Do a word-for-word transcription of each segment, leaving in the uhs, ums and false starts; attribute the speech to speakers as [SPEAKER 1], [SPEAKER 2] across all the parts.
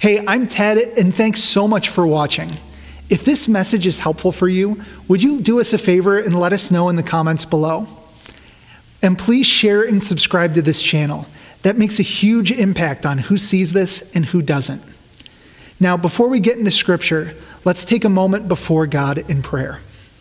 [SPEAKER 1] Hey, I'm Ted, and thanks so much for watching. If this message is helpful for you, would you do us a favor and let us know in the comments below? And please share and subscribe to this channel. That makes a huge impact on who sees this and who doesn't. Now, before we get into scripture, let's take a moment before God in prayer.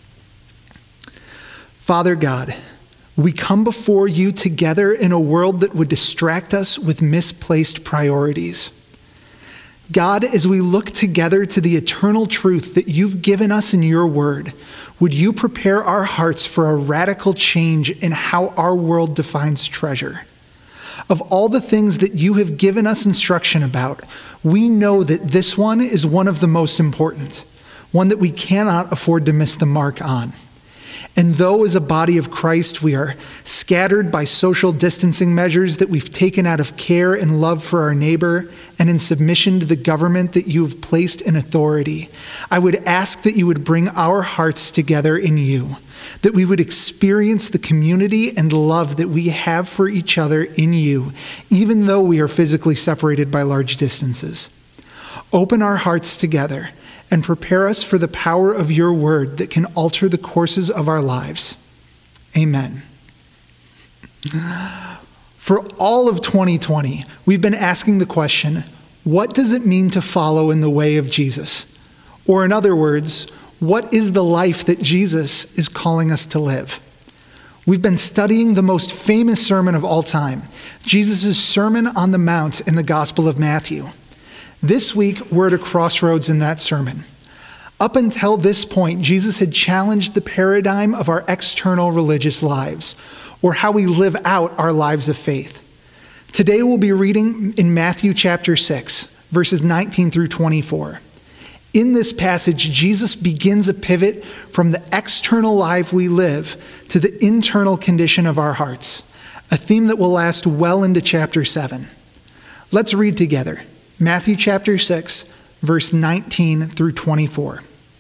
[SPEAKER 1] Father God, we come before you together in a world that would distract us with misplaced priorities. God, as we look together to the eternal truth that you've given us in your word, would you prepare our hearts for a radical change in how our world defines treasure? Of all the things that you have given us instruction about, we know that this one is one of the most important, one that we cannot afford to miss the mark on. And though as a body of Christ we are scattered by social distancing measures that we've taken out of care and love for our neighbor and in submission to the government that you've placed in authority, I would ask that you would bring our hearts together in you, that we would experience the community and love that we have for each other in you, even though we are physically separated by large distances. Open our hearts together and prepare us for the power of your word that can alter the courses of our lives. Amen. For all of twenty twenty, we've been asking the question, what does it mean to follow in the way of Jesus? Or in other words, what is the life that Jesus is calling us to live? We've been studying the most famous sermon of all time, Jesus' Sermon on the Mount in the Gospel of Matthew. This week, we're at a crossroads in that sermon. Up until this point, Jesus had challenged the paradigm of our external religious lives, or how we live out our lives of faith. Today, we'll be reading in Matthew chapter six, verses nineteen through twenty-four. In this passage, Jesus begins a pivot from the external life we live to the internal condition of our hearts, a theme that will last well into chapter seven. Let's read together. Matthew chapter six, verse nineteen through twenty-four.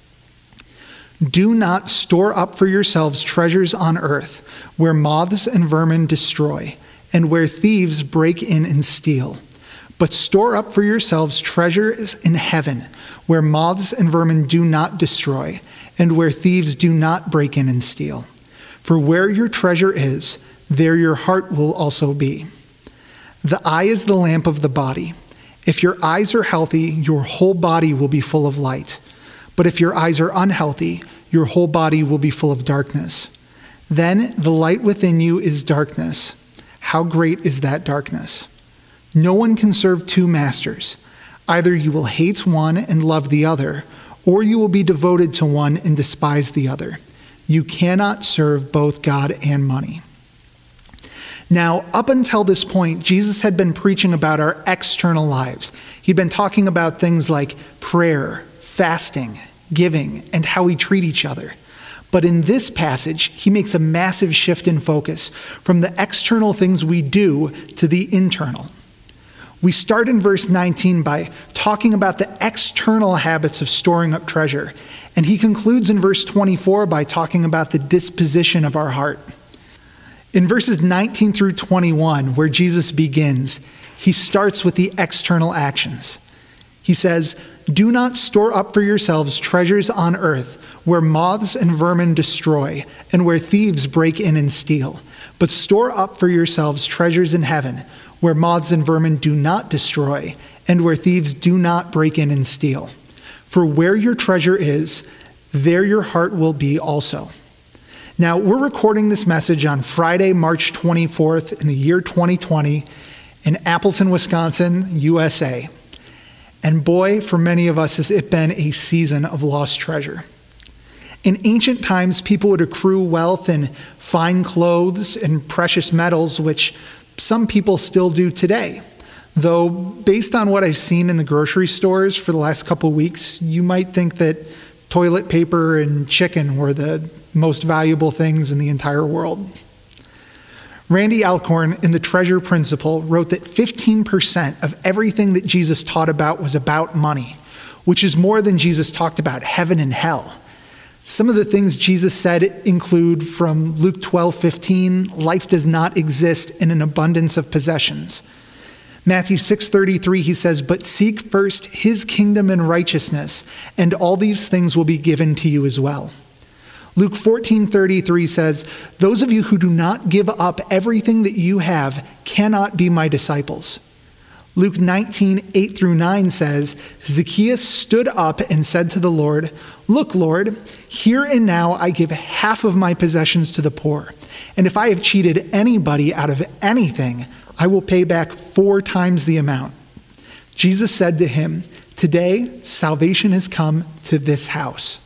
[SPEAKER 1] Do not store up for yourselves treasures on earth, where moths and vermin destroy, and where thieves break in and steal. But store up for yourselves treasures in heaven, where moths and vermin do not destroy, and where thieves do not break in and steal. For where your treasure is, there your heart will also be. The eye is the lamp of the body. If your eyes are healthy, your whole body will be full of light. But if your eyes are unhealthy, your whole body will be full of darkness. Then the light within you is darkness. How great is that darkness? No one can serve two masters. Either you will hate one and love the other, or you will be devoted to one and despise the other. You cannot serve both God and money. Now, up until this point, Jesus had been preaching about our external lives. He'd been talking about things like prayer, fasting, giving, and how we treat each other. But in this passage, he makes a massive shift in focus from the external things we do to the internal. We start in verse nineteen by talking about the external habits of storing up treasure, and he concludes in verse twenty-four by talking about the disposition of our heart. In verses nineteen through twenty-one, where Jesus begins, he starts with the external actions. He says, "Do not store up for yourselves treasures on earth, where moths and vermin destroy, and where thieves break in and steal. But store up for yourselves treasures in heaven, where moths and vermin do not destroy, and where thieves do not break in and steal. For where your treasure is, there your heart will be also." Now, we're recording this message on Friday, March twenty-fourth in the year twenty twenty in Appleton, Wisconsin, U S A. And boy, for many of us, has it been a season of lost treasure. In ancient times, people would accrue wealth in fine clothes and precious metals, which some people still do today. Though, based on what I've seen in the grocery stores for the last couple of weeks, you might think that toilet paper and chicken were the most valuable things in the entire world. Randy Alcorn, in The Treasure Principle, wrote that fifteen percent of everything that Jesus taught about was about money, which is more than Jesus talked about heaven and hell. Some of the things Jesus said include, from Luke twelve fifteen, life does not exist in an abundance of possessions. Matthew six thirty-three, he says, "But seek first his kingdom and righteousness, and all these things will be given to you as well." Luke fourteen thirty-three says, "Those of you who do not give up everything that you have cannot be my disciples." Luke nineteen eight through nine says, "Zacchaeus stood up and said to the Lord, 'Look, Lord, here and now I give half of my possessions to the poor. And if I have cheated anybody out of anything, I will pay back four times the amount.' Jesus said to him, 'Today salvation has come to this house.'"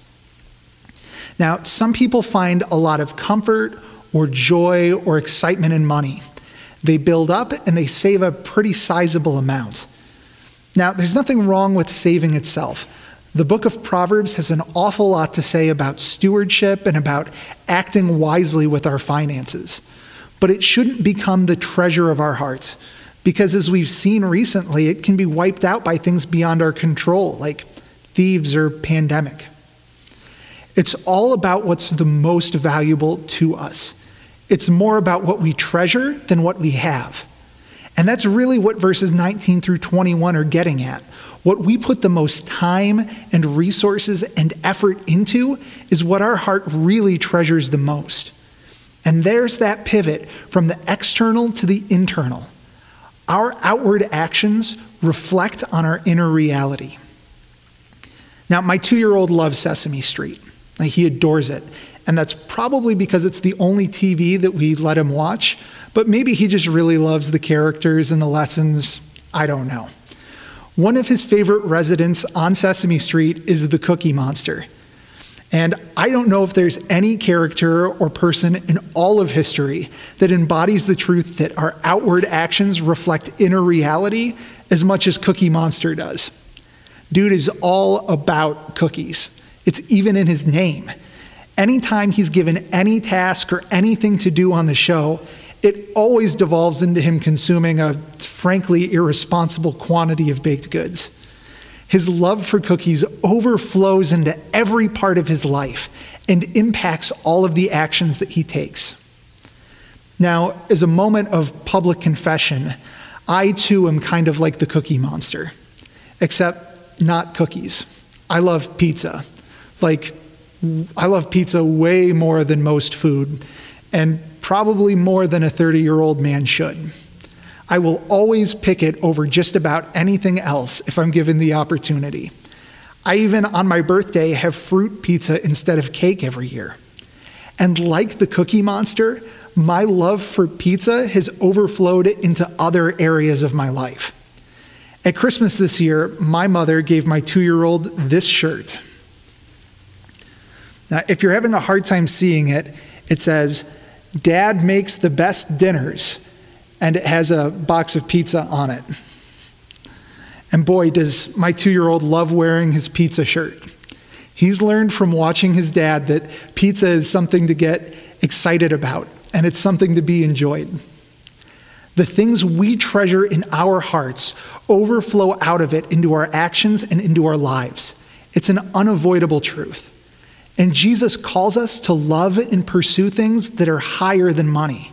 [SPEAKER 1] Now, some people find a lot of comfort or joy or excitement in money. They build up and they save a pretty sizable amount. Now, there's nothing wrong with saving itself. The book of Proverbs has an awful lot to say about stewardship and about acting wisely with our finances. But it shouldn't become the treasure of our heart, because as we've seen recently, it can be wiped out by things beyond our control, like thieves or pandemic. It's all about what's the most valuable to us. It's more about what we treasure than what we have. And that's really what verses nineteen through twenty-one are getting at. What we put the most time and resources and effort into is what our heart really treasures the most. And there's that pivot from the external to the internal. Our outward actions reflect on our inner reality. Now, my two-year-old loves Sesame Street. He adores it. And that's probably because it's the only T V that we let him watch. But maybe he just really loves the characters and the lessons. I don't know. One of his favorite residents on Sesame Street is the Cookie Monster. And I don't know if there's any character or person in all of history that embodies the truth that our outward actions reflect inner reality as much as Cookie Monster does. Dude is all about cookies. It's even in his name. Anytime he's given any task or anything to do on the show, it always devolves into him consuming a frankly irresponsible quantity of baked goods. His love for cookies overflows into every part of his life and impacts all of the actions that he takes. Now, as a moment of public confession, I too am kind of like the Cookie Monster, except not cookies. I love pizza. Like, I love pizza way more than most food, and probably more than a thirty-year-old man should. I will always pick it over just about anything else if I'm given the opportunity. I even, on my birthday, have fruit pizza instead of cake every year. And like the Cookie Monster, my love for pizza has overflowed into other areas of my life. At Christmas this year, my mother gave my two-year-old this shirt. Now, if you're having a hard time seeing it, it says, "Dad makes the best dinners," and it has a box of pizza on it. And boy, does my two-year-old love wearing his pizza shirt. He's learned from watching his dad that pizza is something to get excited about, and it's something to be enjoyed. The things we treasure in our hearts overflow out of it into our actions and into our lives. It's an unavoidable truth. And Jesus calls us to love and pursue things that are higher than money.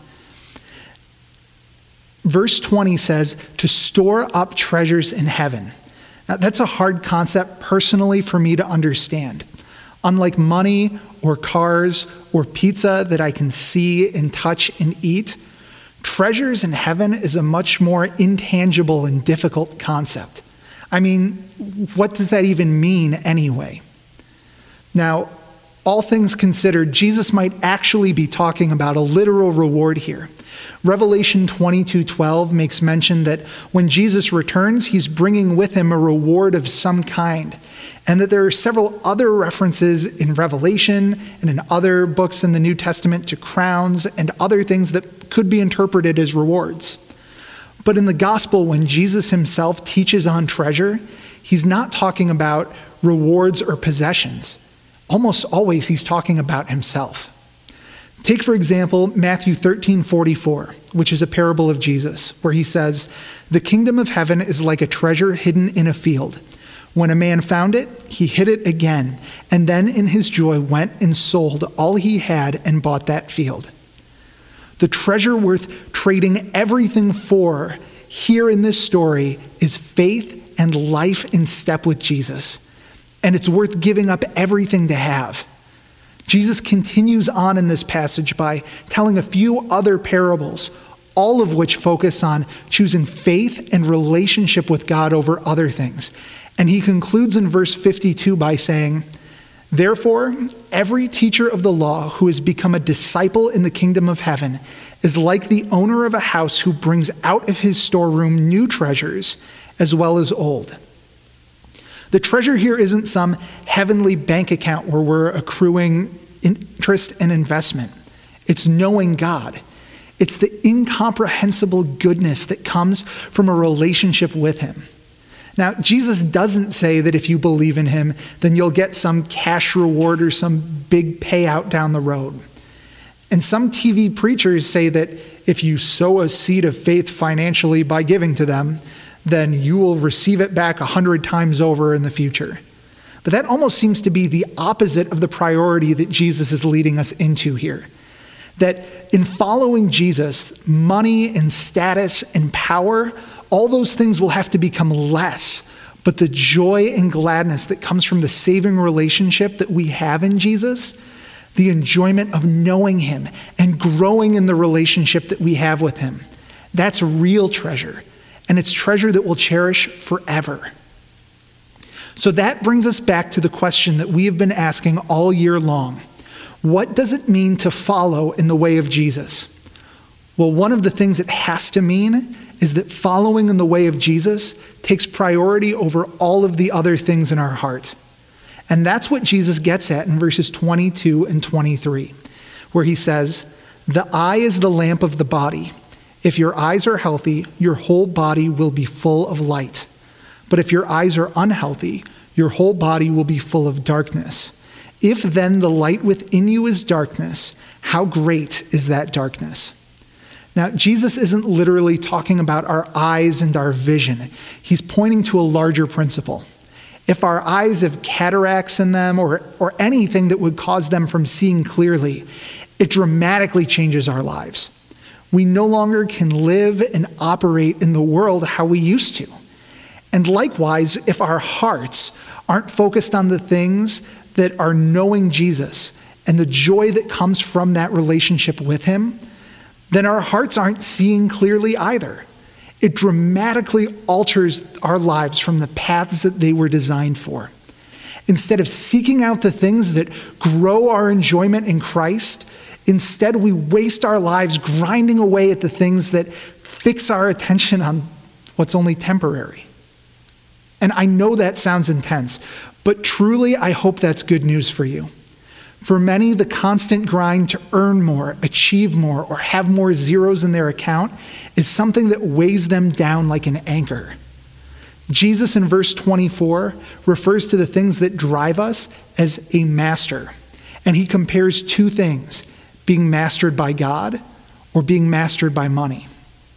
[SPEAKER 1] Verse twenty says, to store up treasures in heaven. Now, that's a hard concept personally for me to understand. Unlike money or cars or pizza that I can see and touch and eat, treasures in heaven is a much more intangible and difficult concept. I mean, what does that even mean anyway? Now, all things considered, Jesus might actually be talking about a literal reward here. Revelation twenty-two twelve makes mention that when Jesus returns, he's bringing with him a reward of some kind, and that there are several other references in Revelation and in other books in the New Testament to crowns and other things that could be interpreted as rewards. But in the gospel, when Jesus himself teaches on treasure, he's not talking about rewards or possessions. Almost always he's talking about himself. Take, for example, Matthew thirteen forty-four, which is a parable of Jesus, where he says, "The kingdom of heaven is like a treasure hidden in a field. When a man found it, he hid it again, and then in his joy went and sold all he had and bought that field." The treasure worth trading everything for here in this story is faith and life in step with Jesus. And it's worth giving up everything to have. Jesus continues on in this passage by telling a few other parables, all of which focus on choosing faith and relationship with God over other things. And he concludes in verse fifty-two by saying, "Therefore, every teacher of the law who has become a disciple in the kingdom of heaven is like the owner of a house who brings out of his storeroom new treasures as well as old." The treasure here isn't some heavenly bank account where we're accruing interest and investment. It's knowing God. It's the incomprehensible goodness that comes from a relationship with him. Now, Jesus doesn't say that if you believe in him, then you'll get some cash reward or some big payout down the road. And some T V preachers say that if you sow a seed of faith financially by giving to them, then you will receive it back a hundred times over in the future. But that almost seems to be the opposite of the priority that Jesus is leading us into here. That in following Jesus, money and status and power, all those things will have to become less. But the joy and gladness that comes from the saving relationship that we have in Jesus, the enjoyment of knowing him and growing in the relationship that we have with him, that's real treasure. And it's treasure that we'll cherish forever. So that brings us back to the question that we have been asking all year long. What does it mean to follow in the way of Jesus? Well, one of the things it has to mean is that following in the way of Jesus takes priority over all of the other things in our heart. And that's what Jesus gets at in verses twenty-two and twenty-three, where he says, "The eye is the lamp of the body. If your eyes are healthy, your whole body will be full of light. But if your eyes are unhealthy, your whole body will be full of darkness. If then the light within you is darkness, how great is that darkness?" Now, Jesus isn't literally talking about our eyes and our vision. He's pointing to a larger principle. If our eyes have cataracts in them or, or anything that would cause them from seeing clearly, it dramatically changes our lives. We no longer can live and operate in the world how we used to. And likewise, if our hearts aren't focused on the things that are knowing Jesus and the joy that comes from that relationship with him, then our hearts aren't seeing clearly either. It dramatically alters our lives from the paths that they were designed for. Instead of seeking out the things that grow our enjoyment in Christ, instead we waste our lives grinding away at the things that fix our attention on what's only temporary. And I know that sounds intense, but truly I hope that's good news for you. For many, the constant grind to earn more, achieve more, or have more zeros in their account is something that weighs them down like an anchor. Jesus in verse twenty-four refers to the things that drive us as a master. And he compares two things, being mastered by God or being mastered by money.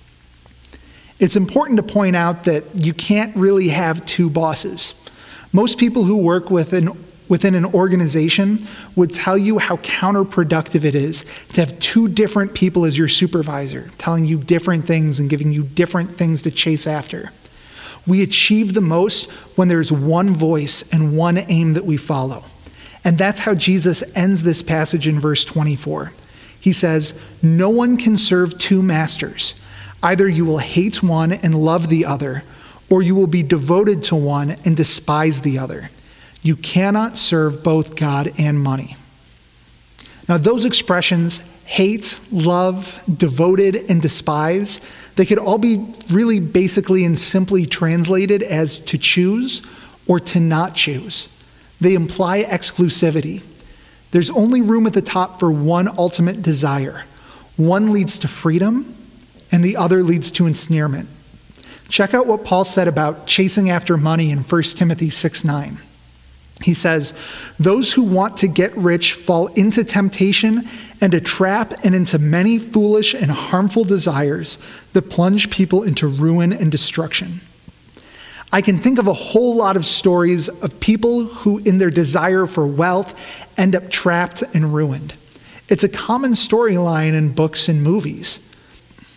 [SPEAKER 1] It's important to point out that you can't really have two bosses. Most people who work with an within an organization would tell you how counterproductive it is to have two different people as your supervisor, telling you different things and giving you different things to chase after. We achieve the most when there's one voice and one aim that we follow. And that's how Jesus ends this passage in verse twenty-four. He says, "No one can serve two masters. Either you will hate one and love the other, or you will be devoted to one and despise the other. You cannot serve both God and money." Now, those expressions, hate, love, devoted, and despise, they could all be really basically and simply translated as to choose or to not choose. They imply exclusivity. There's only room at the top for one ultimate desire. One leads to freedom, and the other leads to ensnarement. Check out what Paul said about chasing after money in First Timothy six nine. He says, "Those who want to get rich fall into temptation and a trap and into many foolish and harmful desires that plunge people into ruin and destruction." I can think of a whole lot of stories of people who, in their desire for wealth, end up trapped and ruined. It's a common storyline in books and movies.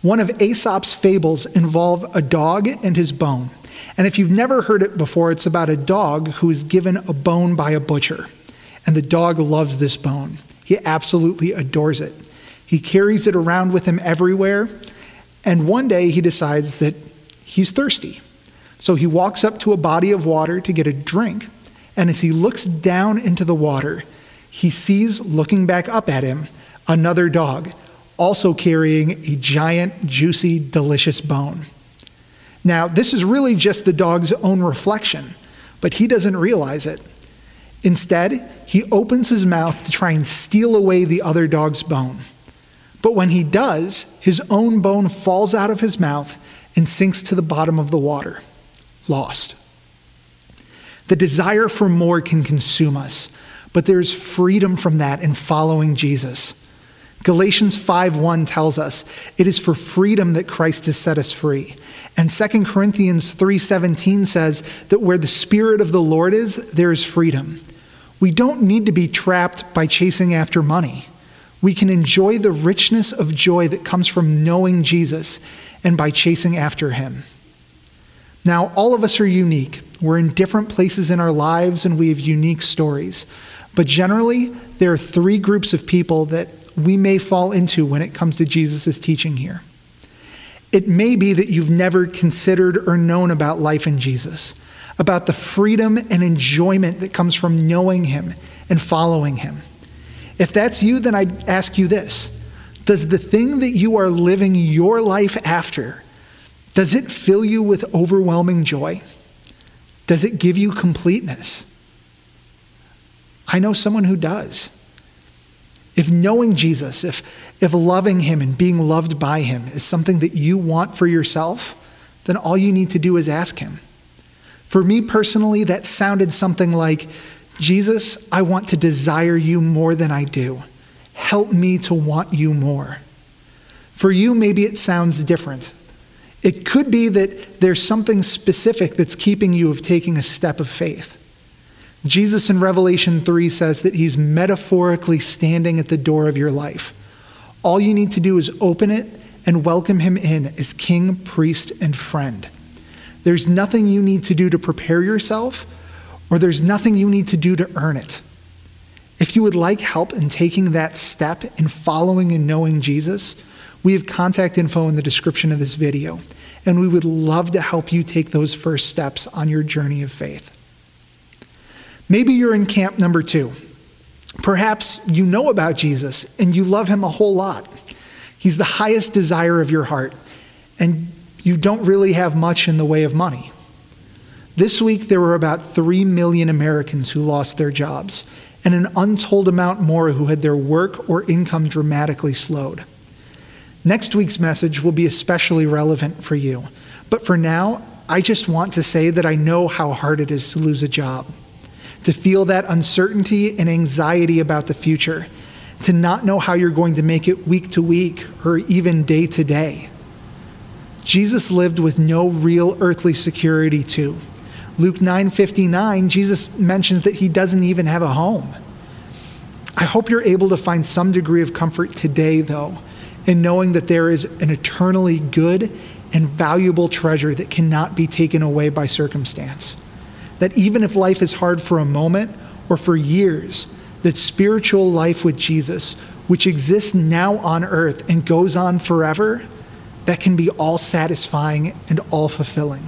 [SPEAKER 1] One of Aesop's fables involves a dog and his bone. And if you've never heard it before, it's about a dog who is given a bone by a butcher. And the dog loves this bone. He absolutely adores it. He carries it around with him everywhere. And one day he decides that he's thirsty. So he walks up to a body of water to get a drink. And as he looks down into the water, he sees, looking back up at him, another dog, also carrying a giant, juicy, delicious bone. Now, this is really just the dog's own reflection, but he doesn't realize it. Instead, he opens his mouth to try and steal away the other dog's bone. But when he does, his own bone falls out of his mouth and sinks to the bottom of the water. Lost. The desire for more can consume us, but there is freedom from that in following Jesus. Galatians five one tells us, it is for freedom that Christ has set us free. And Second Corinthians three seventeen says that where the Spirit of the Lord is, there is freedom. We don't need to be trapped by chasing after money. We can enjoy the richness of joy that comes from knowing Jesus and by chasing after him. Now, all of us are unique. We're in different places in our lives and we have unique stories. But generally, there are three groups of people that we may fall into when it comes to Jesus' teaching here. It may be that you've never considered or known about life in Jesus, about the freedom and enjoyment that comes from knowing him and following him. If that's you, then I'd ask you this. Does the thing that you are living your life after, does it fill you with overwhelming joy? Does it give you completeness? I know someone who does. If knowing Jesus, if, if loving him and being loved by him is something that you want for yourself, then all you need to do is ask him. For me personally, that sounded something like, Jesus, I want to desire you more than I do. Help me to want you more. For you, maybe it sounds different. It could be that there's something specific that's keeping you of taking a step of faith. Jesus in Revelation three says that he's metaphorically standing at the door of your life. All you need to do is open it and welcome him in as king, priest, and friend. There's nothing you need to do to prepare yourself, or there's nothing you need to do to earn it. If you would like help in taking that step in following and knowing Jesus, we have contact info in the description of this video, and we would love to help you take those first steps on your journey of faith. Maybe you're in camp number two. Perhaps you know about Jesus and you love him a whole lot. He's the highest desire of your heart, and you don't really have much in the way of money. This week, there were about three million Americans who lost their jobs, and an untold amount more who had their work or income dramatically slowed. Next week's message will be especially relevant for you. But for now, I just want to say that I know how hard it is to lose a job, to feel that uncertainty and anxiety about the future, to not know how you're going to make it week to week or even day to day. Jesus lived with no real earthly security too. Luke nine fifty-nine, Jesus mentions that he doesn't even have a home. I hope you're able to find some degree of comfort today, though, in knowing that there is an eternally good and valuable treasure that cannot be taken away by circumstance. That even if life is hard for a moment or for years, that spiritual life with Jesus, which exists now on earth and goes on forever, that can be all satisfying and all fulfilling.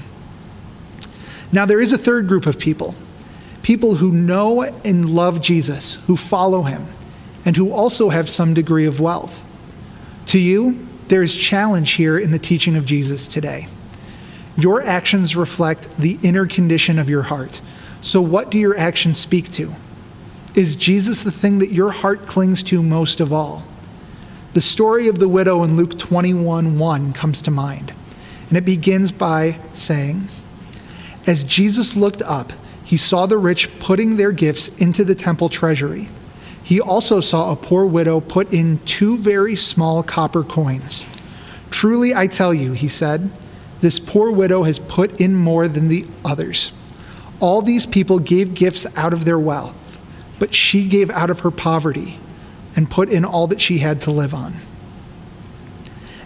[SPEAKER 1] Now, there is a third group of people, people who know and love Jesus, who follow him, and who also have some degree of wealth. To you, there is challenge here in the teaching of Jesus today. Your actions reflect the inner condition of your heart. So what do your actions speak to? Is Jesus the thing that your heart clings to most of all? The story of the widow in Luke twenty-one one comes to mind, and it begins by saying, as Jesus looked up, he saw the rich putting their gifts into the temple treasury. He also saw a poor widow put in two very small copper coins. Truly, I tell you, he said, this poor widow has put in more than the others. All these people gave gifts out of their wealth, but she gave out of her poverty and put in all that she had to live on.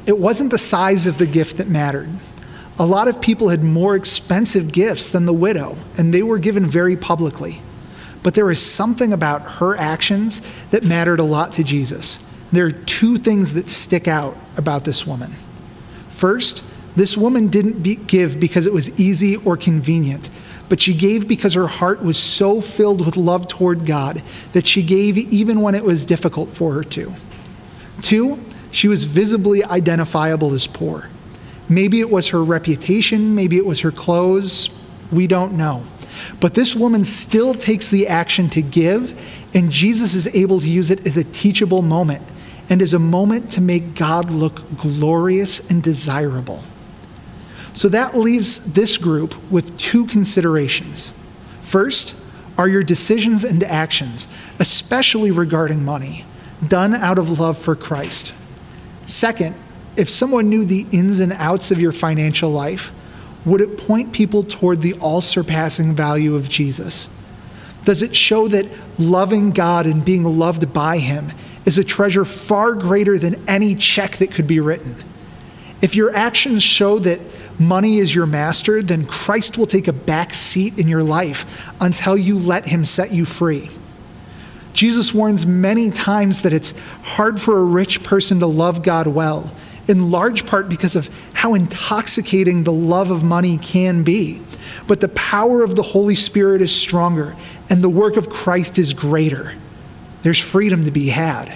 [SPEAKER 1] it wasn't the size of the gift that mattered. A lot of people had more expensive gifts than the widow, and they were given very publicly. But there was something about her actions that mattered a lot to Jesus. There are two things that stick out about this woman. First, this woman didn't be- give because it was easy or convenient, but she gave because her heart was so filled with love toward God that she gave even when it was difficult for her to. Two, she was visibly identifiable as poor. Maybe it was her reputation, maybe it was her clothes, we don't know. But this woman still takes the action to give, and Jesus is able to use it as a teachable moment and as a moment to make God look glorious and desirable. So that leaves this group with two considerations. First, are your decisions and actions, especially regarding money, done out of love for Christ? Second, if someone knew the ins and outs of your financial life, would it point people toward the all-surpassing value of Jesus? Does it show that loving God and being loved by him is a treasure far greater than any check that could be written? If your actions show that money is your master, then Christ will take a back seat in your life until you let him set you free. Jesus warns many times that it's hard for a rich person to love God well, in large part because of how intoxicating the love of money can be. But the power of the Holy Spirit is stronger, and the work of Christ is greater. There's freedom to be had.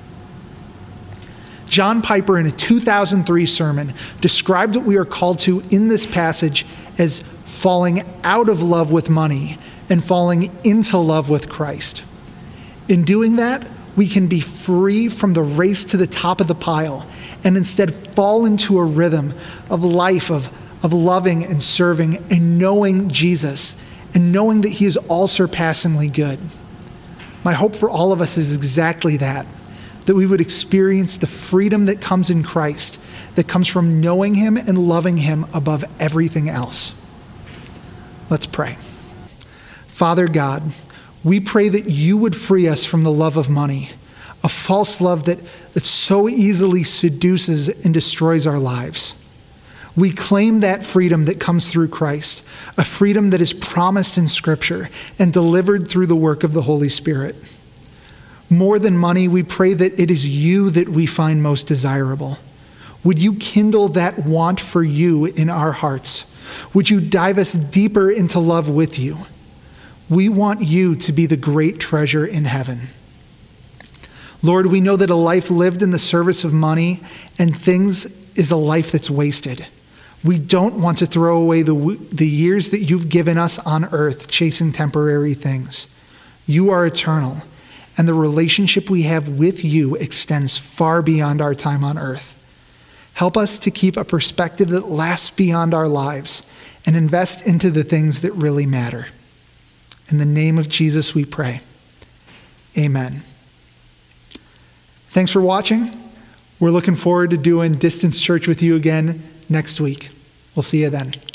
[SPEAKER 1] John Piper, in a two thousand three sermon, described what we are called to in this passage as falling out of love with money and falling into love with Christ. In doing that, we can be free from the race to the top of the pile and instead fall into a rhythm of life, of, of loving and serving and knowing Jesus and knowing that he is all-surpassingly good. My hope for all of us is exactly that, that we would experience the freedom that comes in Christ, that comes from knowing him and loving him above everything else. Let's pray. Father God, we pray that you would free us from the love of money, a false love that, that so easily seduces and destroys our lives. We claim that freedom that comes through Christ, a freedom that is promised in Scripture and delivered through the work of the Holy Spirit. More than money, we pray that it is you that we find most desirable. Would you kindle that want for you in our hearts? Would you dive us deeper into love with you? We want you to be the great treasure in heaven. Lord, we know that a life lived in the service of money and things is a life that's wasted. We don't want to throw away the, the years that you've given us on earth chasing temporary things. You are eternal, and the relationship we have with you extends far beyond our time on earth. Help us to keep a perspective that lasts beyond our lives and invest into the things that really matter. In the name of Jesus we pray. Amen. Thanks for watching. We're looking forward to doing Distance Church with you again next week. We'll see you then.